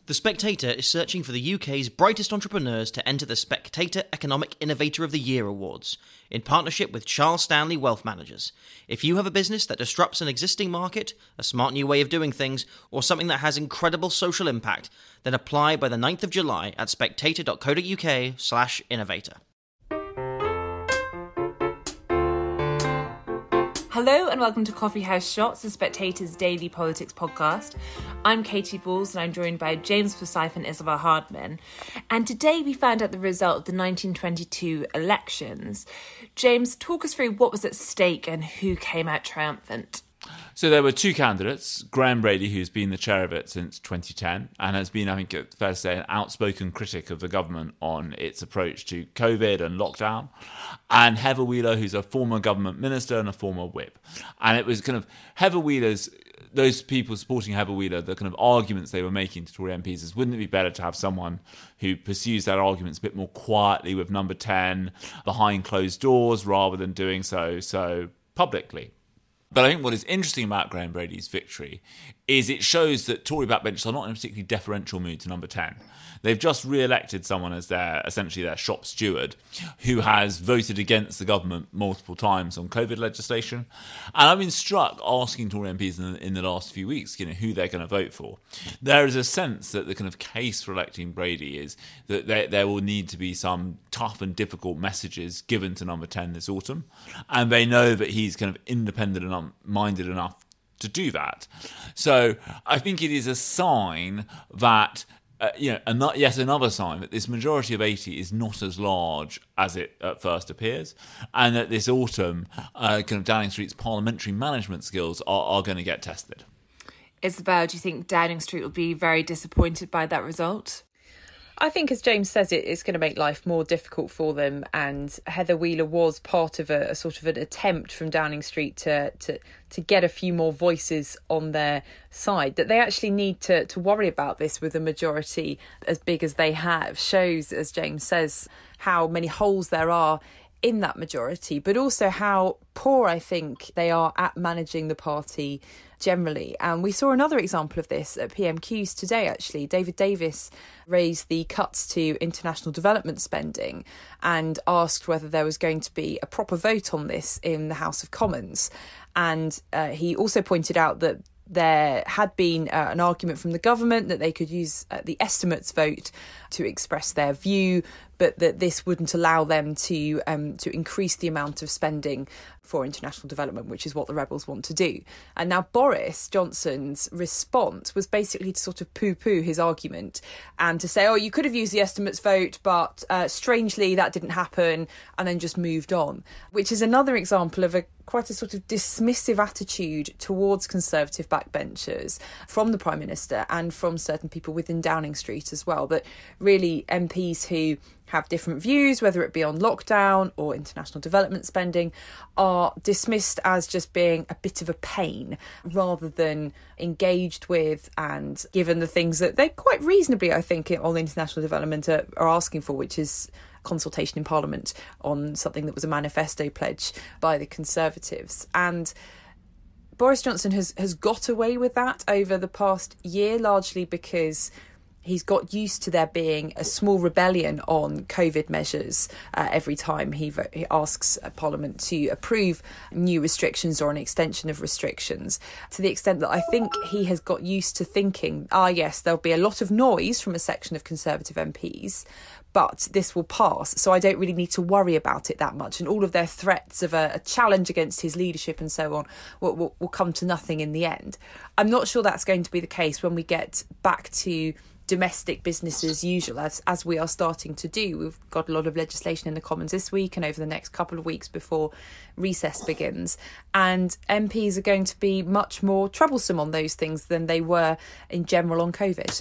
The Spectator is searching for the UK's brightest entrepreneurs to enter the Spectator Economic Innovator of the Year Awards, in partnership with Charles Stanley Wealth Managers. If you have a business that disrupts an existing market, a smart new way of doing things, or something that has incredible social impact, then apply by the 9th of July at spectator.co.uk/innovator. Hello and welcome to Coffee House Shots, the Spectator's daily politics podcast. I'm Katie Balls and I'm joined by James Forsyth and Isabel Hardman. And today we found out the result of the 1922 elections. James, talk us through what was at stake and who came out triumphant. So there were two candidates, Graham Brady, who's been the chair of it since 2010 and has been, I think it's fair to say, an outspoken critic of the government on its approach to COVID and lockdown, and Heather Wheeler, who's a former government minister and a former whip. And it was kind of Heather Wheeler's, those people supporting Heather Wheeler, the kind of arguments they were making to Tory MPs is, wouldn't it be better to have someone who pursues that arguments a bit more quietly with number 10 behind closed doors rather than doing so publicly? But I think what is interesting about Graham Brady's victory is it shows that Tory backbenchers are not in a particularly deferential mood to number 10. They've just re-elected someone as essentially their shop steward who has voted against the government multiple times on COVID legislation. And I've been struck asking Tory MPs in the last few weeks, who they're going to vote for. There is a sense that the kind of case for electing Brady is that there will need to be some tough and difficult messages given to number 10 this autumn. And they know that he's kind of independent and minded enough to do that. So I think it is a sign that yet another sign that this majority of 80 is not as large as it at first appears, and that this autumn, kind of Downing Street's parliamentary management skills are going to get tested. Isabel, do you think Downing Street will be very disappointed by that result? I think, as James says, it's going to make life more difficult for them. And Heather Wheeler was part of a sort of an attempt from Downing Street to get a few more voices on their side. That they actually need to worry about this with a majority as big as they have shows, as James says, how many holes there are in that majority, but also how poor I think they are at managing the party generally. And we saw another example of this at PMQs today, actually. David Davis raised the cuts to international development spending and asked whether there was going to be a proper vote on this in the House of Commons. And he also pointed out that there had been an argument from the government that they could use the estimates vote to express their view, but that this wouldn't allow them to increase the amount of spending for international development, which is what the rebels want to do. And now Boris Johnson's response was basically to sort of poo-poo his argument and to say, you could have used the estimates vote, but strangely that didn't happen, and then just moved on, which is another example of quite a sort of dismissive attitude towards Conservative backbenchers from the Prime Minister and from certain people within Downing Street as well. That really MPs who have different views, whether it be on lockdown or international development spending, are dismissed as just being a bit of a pain rather than engaged with and given the things that they quite reasonably, I think, on international development are asking for, which is consultation in Parliament on something that was a manifesto pledge by the Conservatives. And Boris Johnson has got away with that over the past year, largely because he's got used to there being a small rebellion on COVID measures every time he asks Parliament to approve new restrictions or an extension of restrictions, to the extent that I think he has got used to thinking, yes, there'll be a lot of noise from a section of Conservative MPs, but this will pass, so I don't really need to worry about it that much. And all of their threats of a challenge against his leadership and so on will come to nothing in the end. I'm not sure that's going to be the case when we get back to domestic business as usual, as we are starting to do. We've got a lot of legislation in the Commons this week and over the next couple of weeks before recess begins. And MPs are going to be much more troublesome on those things than they were in general on COVID.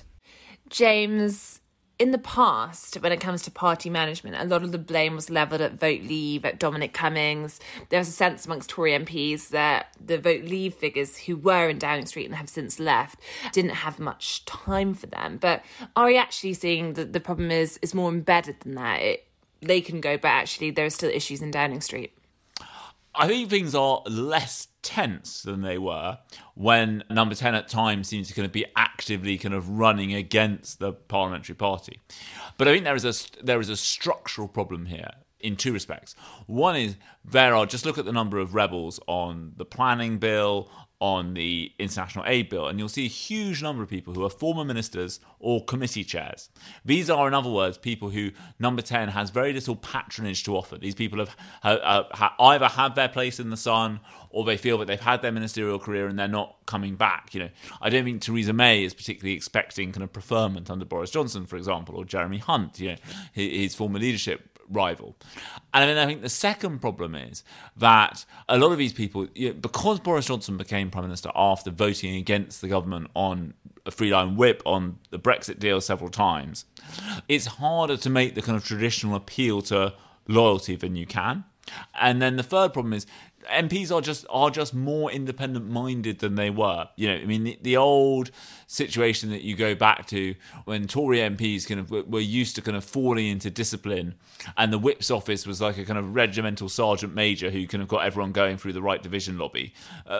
James, in the past, when it comes to party management, a lot of the blame was levelled at Vote Leave, at Dominic Cummings. There was a sense amongst Tory MPs that the Vote Leave figures who were in Downing Street and have since left didn't have much time for them. But are we actually seeing that the problem is more embedded than that? They can go, but actually there are still issues in Downing Street. I think things are less tense than they were when Number 10 at times seems to kind of be actively kind of running against the parliamentary party. But I think there is a structural problem here in two respects. One is just look at the number of rebels on the planning bill, on the international aid bill, and you'll see a huge number of people who are former ministers or committee chairs. These are, in other words, people who Number 10 has very little patronage to offer. These people have either had their place in the sun, or they feel that they've had their ministerial career and they're not coming back. I don't think Theresa May is particularly expecting kind of preferment under Boris Johnson, for example, or Jeremy Hunt, his former leadership rival. And then I think the second problem is that a lot of these people, because Boris Johnson became Prime Minister after voting against the government on a three-line whip on the Brexit deal several times, it's harder to make the kind of traditional appeal to loyalty than you can. And then the third problem is MPs are just more independent-minded than they were. The old situation that you go back to when Tory MPs kind of were used to kind of falling into discipline, and the Whip's office was like a kind of regimental sergeant major who kind of got everyone going through the right division lobby.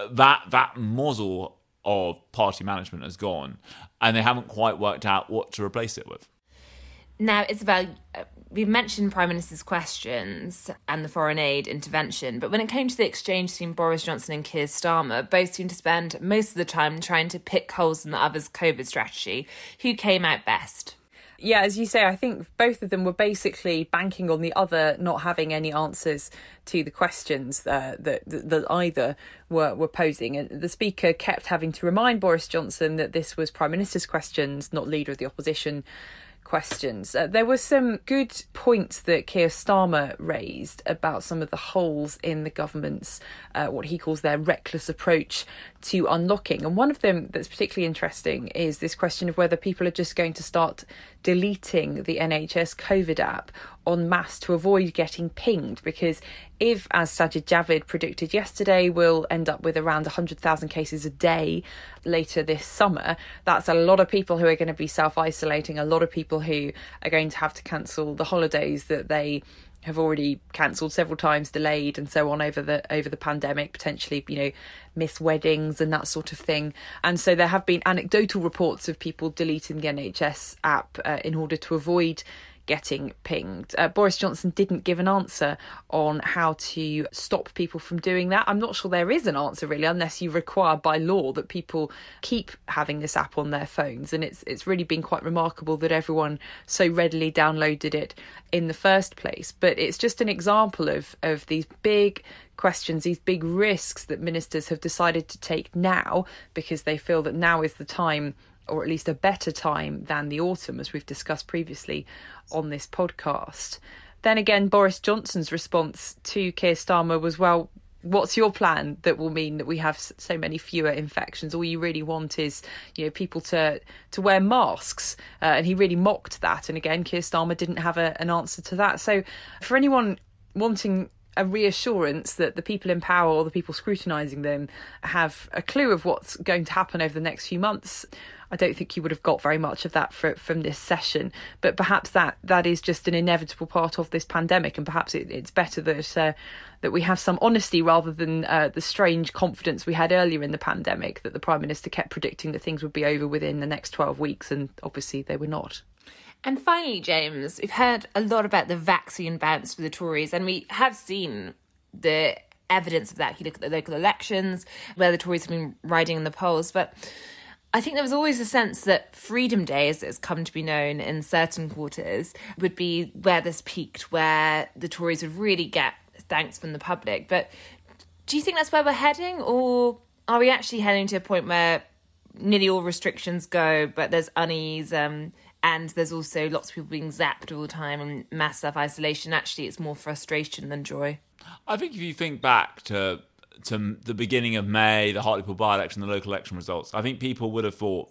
That model of party management has gone, and they haven't quite worked out what to replace it with. Now, Isabel, we've mentioned Prime Minister's questions and the foreign aid intervention, but when it came to the exchange between Boris Johnson and Keir Starmer, both seemed to spend most of the time trying to pick holes in the other's COVID strategy. Who came out best? Yeah, as you say, I think both of them were basically banking on the other not having any answers to the questions that either were posing. And the Speaker kept having to remind Boris Johnson that this was Prime Minister's questions, not Leader of the Opposition questions. There were some good points that Keir Starmer raised about some of the holes in the government's, what he calls their reckless approach to unlocking. And one of them that's particularly interesting is this question of whether people are just going to start deleting the NHS COVID app en masse to avoid getting pinged. Because if, as Sajid Javid predicted yesterday, we'll end up with around 100,000 cases a day later this summer, that's a lot of people who are going to be self-isolating, a lot of people who are going to have to cancel the holidays that they have already cancelled several times, delayed and so on over the pandemic, potentially, miss weddings and that sort of thing. And so there have been anecdotal reports of people deleting the NHS app in order to avoid getting pinged. Boris Johnson didn't give an answer on how to stop people from doing that. I'm not sure there is an answer really, unless you require by law that people keep having this app on their phones. And it's really been quite remarkable that everyone so readily downloaded it in the first place. But it's just an example of these big questions, these big risks that ministers have decided to take now because they feel that now is the time, or at least a better time than the autumn, as we've discussed previously on this podcast. Then again, Boris Johnson's response to Keir Starmer was, well, what's your plan that will mean that we have so many fewer infections? All you really want is, people to wear masks. And he really mocked that. And again, Keir Starmer didn't have an answer to that. So for anyone wanting a reassurance that the people in power or the people scrutinising them have a clue of what's going to happen over the next few months, I don't think you would have got very much of that from this session. But perhaps that is just an inevitable part of this pandemic, and perhaps it's better that we have some honesty rather than the strange confidence we had earlier in the pandemic that the Prime Minister kept predicting that things would be over within the next 12 weeks, and obviously they were not. And finally, James, we've heard a lot about the vaccine bounce for the Tories, and we have seen the evidence of that. You look at the local elections, where the Tories have been riding in the polls, but I think there was always a sense that Freedom Day, as it's come to be known in certain quarters, would be where this peaked, where the Tories would really get thanks from the public. But do you think that's where we're heading, or are we actually heading to a point where nearly all restrictions go, but there's unease, and there's also lots of people being zapped all the time and mass self-isolation? Actually, it's more frustration than joy. I think if you think back to the beginning of May, the Hartlepool by-election, the local election results, I think people would have thought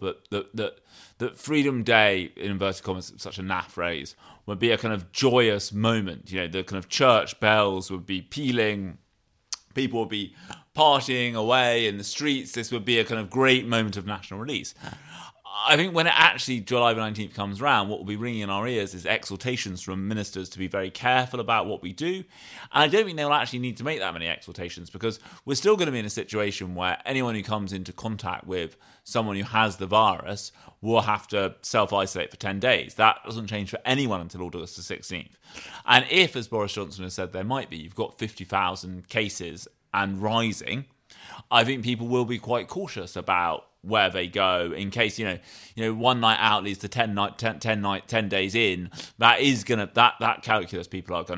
that Freedom Day, in inverted commas, such a naff phrase, would be a kind of joyous moment. The kind of church bells would be pealing, people would be partying away in the streets. This would be a kind of great moment of national release. I think when July the 19th comes round, what will be ringing in our ears is exhortations from ministers to be very careful about what we do. And I don't think they'll actually need to make that many exhortations, because we're still going to be in a situation where anyone who comes into contact with someone who has the virus will have to self-isolate for 10 days. That doesn't change for anyone until August the 16th. And if, as Boris Johnson has said there might be, you've got 50,000 cases and rising, I think people will be quite cautious about where they go in case, one night out leads to 10 days in. That is going to, that calculus people are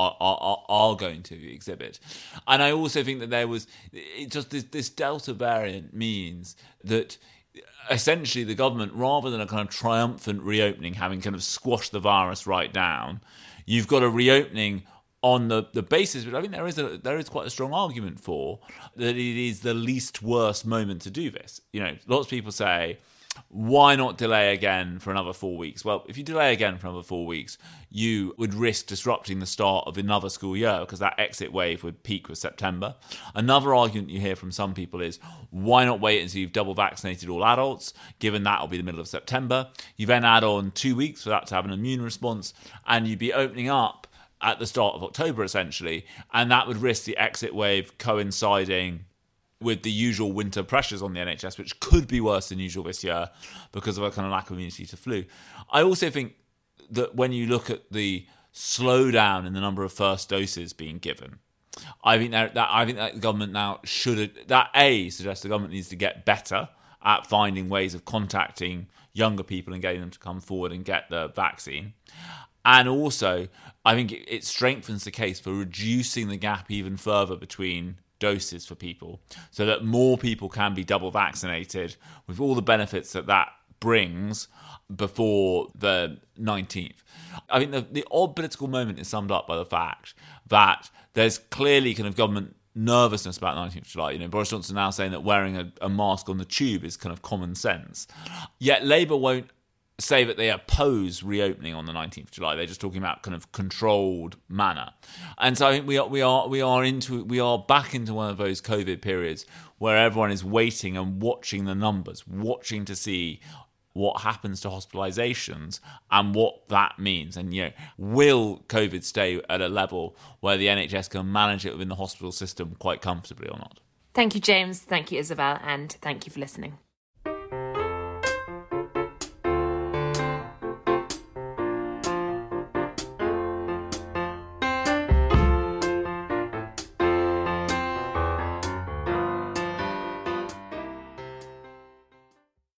going to exhibit. And I also think that there was just this Delta variant means that essentially the government, rather than a kind of triumphant reopening, having kind of squashed the virus right down, you've got a reopening on the basis, which I think there is quite a strong argument for, that it is the least worst moment to do this. Lots of people say, why not delay again for another 4 weeks? Well, if you delay again for another 4 weeks, you would risk disrupting the start of another school year, because that exit wave would peak with September. Another argument you hear from some people is, why not wait until you've double vaccinated all adults, given that will be the middle of September? You then add on 2 weeks for that to have an immune response, and you'd be opening up at the start of October, essentially, and that would risk the exit wave coinciding with the usual winter pressures on the NHS, which could be worse than usual this year because of a kind of lack of immunity to flu. I also think that when you look at the slowdown in the number of first doses being given, I think that the government now suggests the government needs to get better at finding ways of contacting younger people and getting them to come forward and get the vaccine. And also, I think it strengthens the case for reducing the gap even further between doses for people, so that more people can be double vaccinated with all the benefits that brings before the 19th. I think the odd political moment is summed up by the fact that there's clearly kind of government nervousness about 19th of July. Boris Johnson now saying that wearing a mask on the tube is kind of common sense. Yet Labour won't say that they oppose reopening on the 19th of July. They're just talking about kind of controlled manner. And so I think we are back into one of those COVID periods where everyone is waiting and watching the numbers, watching to see what happens to hospitalizations and what that means. And, will COVID stay at a level where the NHS can manage it within the hospital system quite comfortably or not? Thank you, James. Thank you, Isabel. And thank you for listening.